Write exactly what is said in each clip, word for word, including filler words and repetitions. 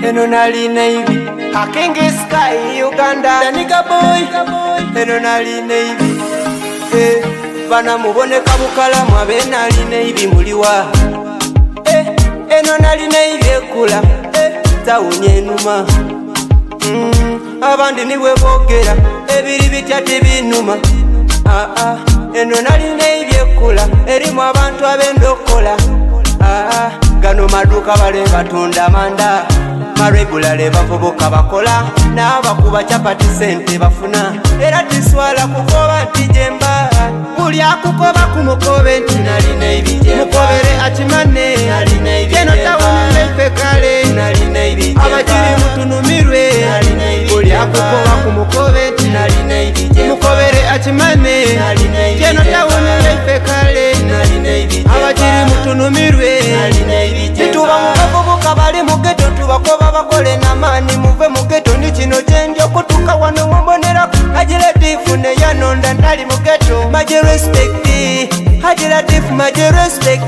eno nali Navy King Sky Uganda Danica boy eno nali Navy eh bana muboneka bukalamu abe nali Navy muliwa eh eno nali Navy ekula eh tawunye enuma mm abandi niwe bogera ebiri bityate binuma ah ah eno nali Navy ekula erimu abantu abendokola ah gano maduka bale batunda manda maregulale bavubuka bakola n'abakuba chapati sente bafuna era tiswala kukoba ntijemba buli akukoba kumukobe nti nali Navy mukobere akimane nali Navy keno tawuni lefe kale nali Navy abakiri mutunumirwe nali Navy buli akukoba kumukobe nti nali Navy mukobere akimane nali Navy keno tawuni lefe kale nali Navy abakiri mutunumirwe nali Navy tuba mubavubuka bali mugeto tubakoba bakole namani muve mugeto ni kino kyenjo kutuka wano mumbonera Hajilatifu ne yanonda ndali mugeto maje respect Hajilatifu maje respect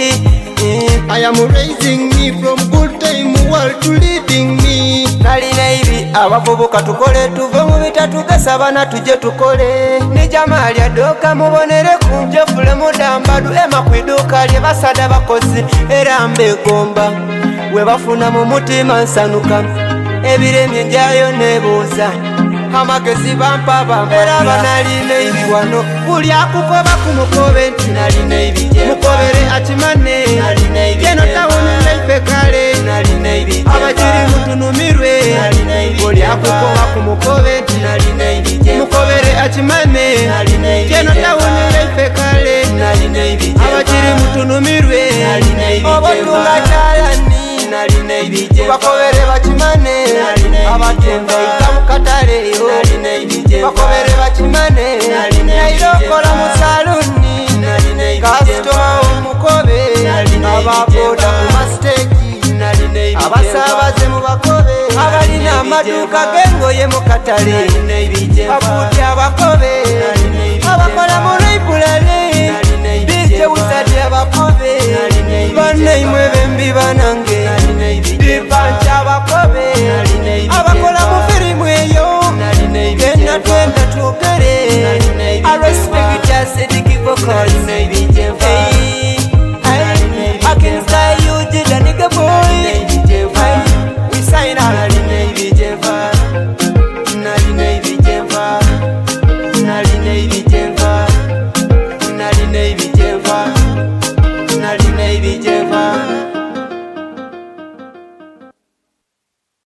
I am raising me from good time world to leading me nali Navy abavubuka tukole tuve mu bitatu gasabana tuje tukole ni jamali adoka mubonere kunjefule mudambadu ema kwiduka lye basada bakozi era mbegomba we bafuna mu mutima nsanuka ebiremye njayo nebuuza amagezi bampa bambera banali Navy wano buli akukoba kumukobe nti nali Navy mukobere akimane nali Navy keno tawuni lefe kale nali Navy abakiri mutunumirwe nali Navy buli akukoba kumukobe nti nali Navy mukobere akimane nali Navy keno tawuni lefe kale nali Navy abakiri mutunumirwe nali Navy obotunga chalani nali Navy bakobere bakimane abatemba ikamukatale nali Navy bakobere bakimane nairokola mu saluni nali Navy customer omukobe ababoda ku masteki nali Navy abasabaze mu bakobe abalina amaduka gengoye mu katale nali Navy abuti abakobe abakola mu library DJ Wizard abakobe banne imwe bembi banange